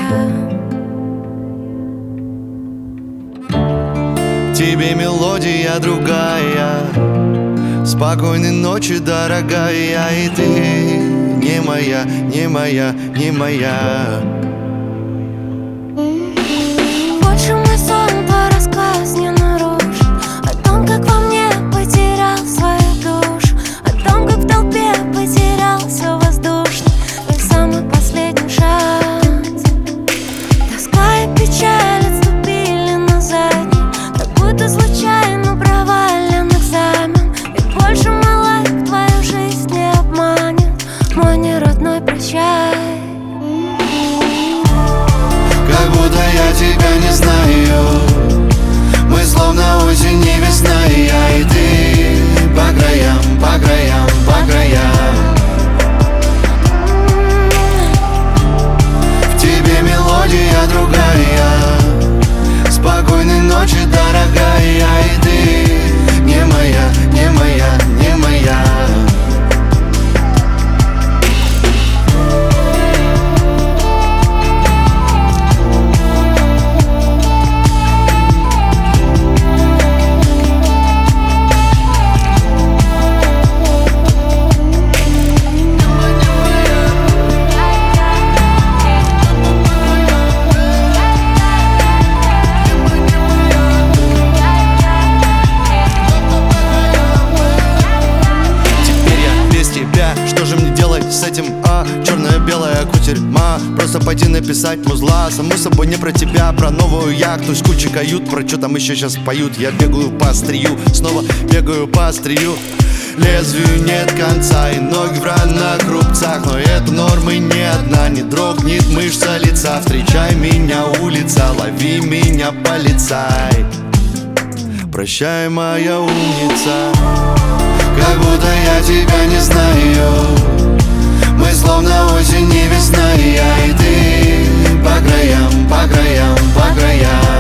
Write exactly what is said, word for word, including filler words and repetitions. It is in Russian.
Тебе мелодия другая. Спокойной ночи, дорогая. И ты не моя, не моя, не моя. Больше мой сон, твой рассказ не нарушит о том, как во мне потерял свою душу, о том, как в толпе потерял все воздушно. Твой самый последний шанс. Тоска и печаль отступили на задний, как будто случайно провален экзамен. И больше мой лайк твою жизнь не обманет. Мой неродной, прощай. Как будто я тебя не знаю. Мы словно осень и весна, и я, и ты. По краям, по краям, по краям. В тебе мелодия другая. Спокойной ночи, дорогая. И ты не моя, не моя, не моя. Что же мне делать с этим, а? Черное-белая кутерьма. Просто пойди написать музла. Саму собой не про тебя, про новую яхту с кучей кают. Про что там еще сейчас поют. Я бегаю по острию, снова бегаю по острию. Лезвию нет конца и ноги в ранах рубцах. Но это нормы ни одна не дрогнет мышца лица. Встречай меня, улица, лови меня, полицай. Прощай, моя умница. Как будто я тебя не знаю. Мы словно осень и весна, и я, и ты. По краям, по краям, по краям.